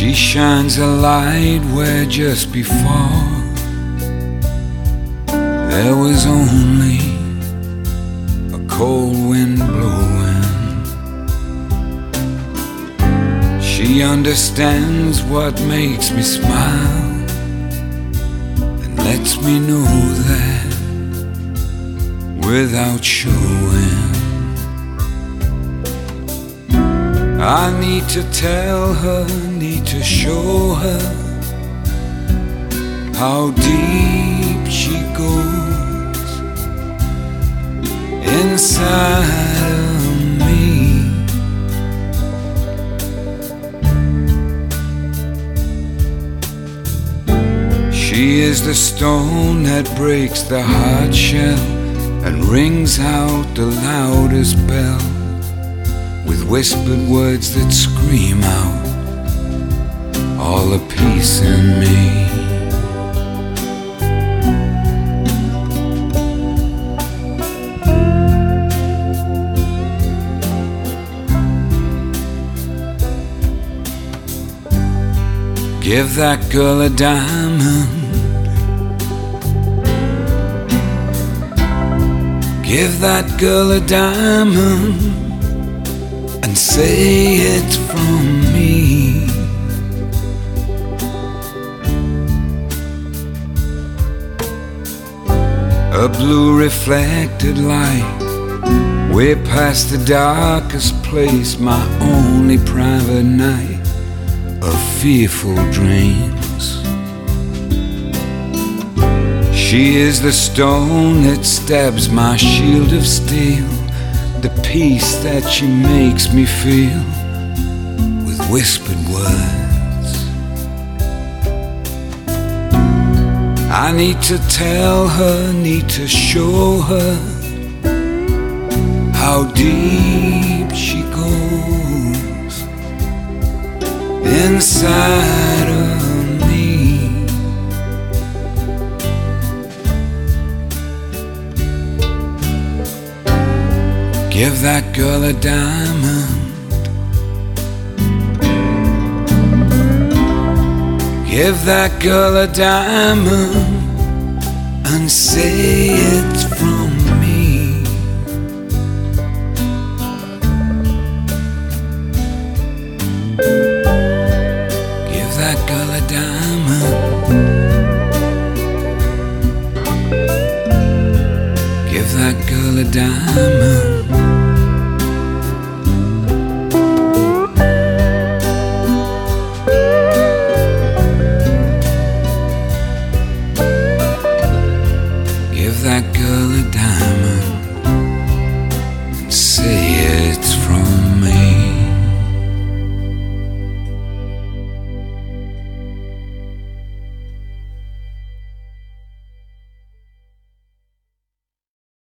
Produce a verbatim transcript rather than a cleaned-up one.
She shines a light where just before there was only a cold wind blowing. She understands what makes me smile and lets me know that without showing. I need to tell her, need to show her how deep she goes inside of me. She is the stone that breaks the hard shell and rings out the loudest bell with whispered words that scream out all the peace in me. Give that girl a diamond, give that girl a diamond, and say it's from me. A blue reflected light way past the darkest place, my only private night of fearful dreams. She is the stone that stabs my shield of steel, the peace that she makes me feel with whispered words. I need to tell her, need to show her how deep she goes inside of me. Give that girl a diamond, give that girl a diamond, and say it's from